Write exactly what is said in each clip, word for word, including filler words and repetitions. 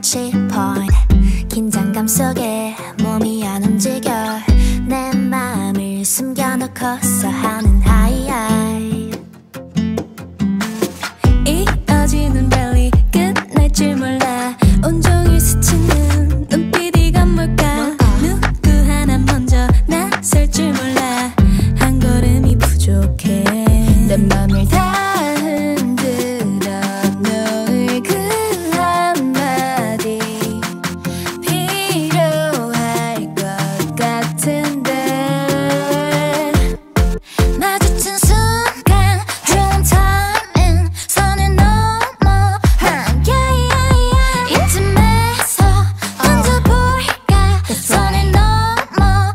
touchy point. 긴장감 속에 몸이 안 움직여 내 맘을 숨겨놓고서 하는 하이하이. 이어지는 랠리 끝날 줄 몰라. 온종일 스치는 눈빛 이건 뭘까. 누구 하나 먼저 나설 줄 몰라. 한 걸음이 부족해. 내 맘을 다 흔들어 놓을 그 한마디 필요할 것 같은데. 마주친 순간 좋은 타이밍 선을 넘어 이쯤에서 던져볼까. 선을 넘어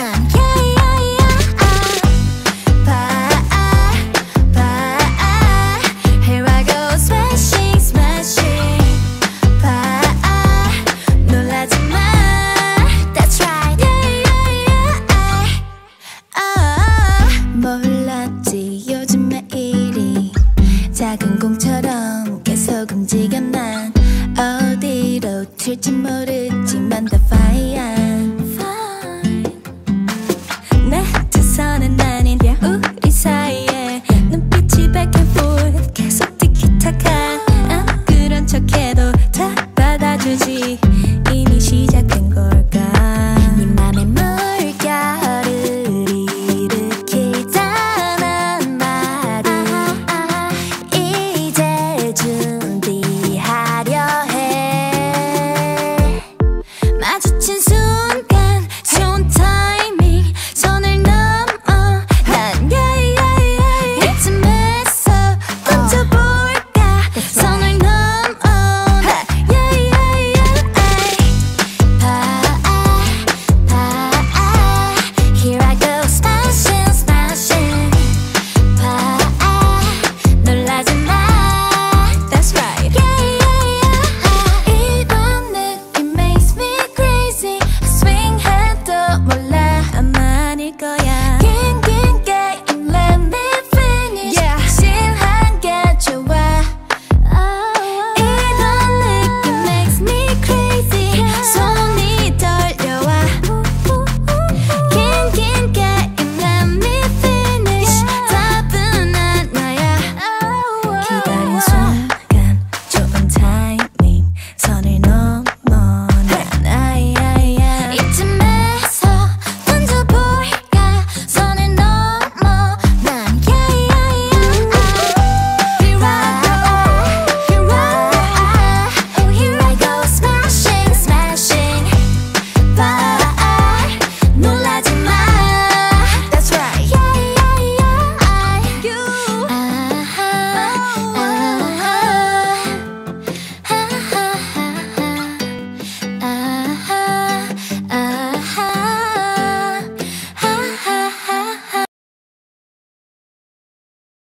Here I go smashing smashing. 놀라지 마. That's right. 몰랐지 요즘에 일이 작은 공처럼 계속 움직여. 난 어디로 튈지 모르지만 다 fine. 내 두 손은 아닌 우리 사이에 눈빛이 back and forth 계속 티키타카. 안 그런 척해도 다 받아주지.